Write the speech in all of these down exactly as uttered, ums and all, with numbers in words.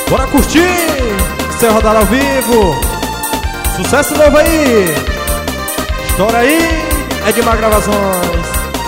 Bora curtir, Cê rodar ao vivo. Sucesso novo aí. Estoura aí, Edmar Gravações.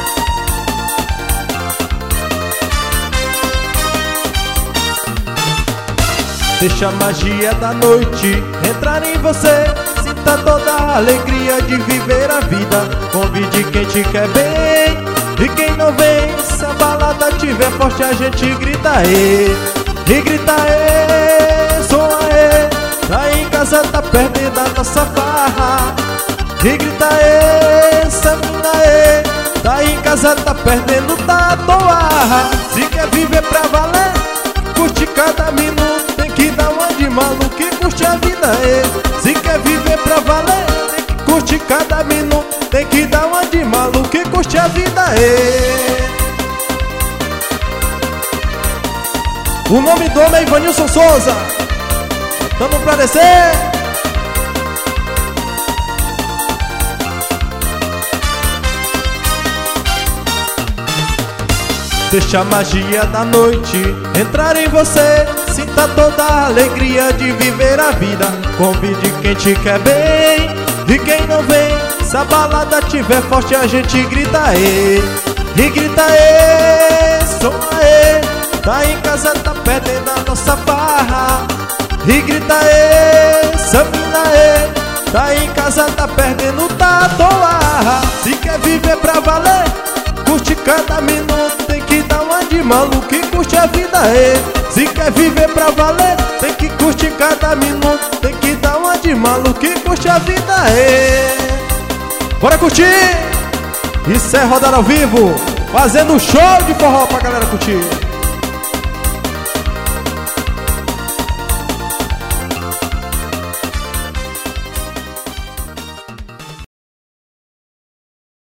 Deixa a magia da noite entrar em você. Sinta toda a alegria de viver a vida. Convide quem te quer bem e quem não vem. Se a balada tiver forte a gente grita aí. E grita aí, som aí. Tá em casa, tá perdendo a nossa farra. E grita aí, samina aí. Tá em casa, tá perdendo, tá à toa. Se quer viver pra valer, curte cada minuto. Tem que dar uma de maluco e curte a vida aí. Se quer viver pra valer, tem que curte cada minuto. Tem que dar uma de maluco e curte a vida aí. O nome do homem é Ivanilson Souza. Tamo pra descer. Deixa a magia da noite entrar em você. Sinta toda a alegria de viver a vida. Convide quem te quer bem e quem não vem. Se a balada tiver forte a gente grita aí. E grita aí, som aí. Tá em casa, tá perdendo a nossa farra. E grita aí, samina aí. Tá em casa, tá perdendo, tá à toa. Se quer viver pra valer, curte cada minuto. Tem que dar uma de maluco e curte a vida aí. Se quer viver pra valer, tem que curtir cada minuto. Tem que dar uma de maluco e curte a vida aí. Bora curtir! Isso é rodar ao vivo, fazendo show de forró pra galera curtir.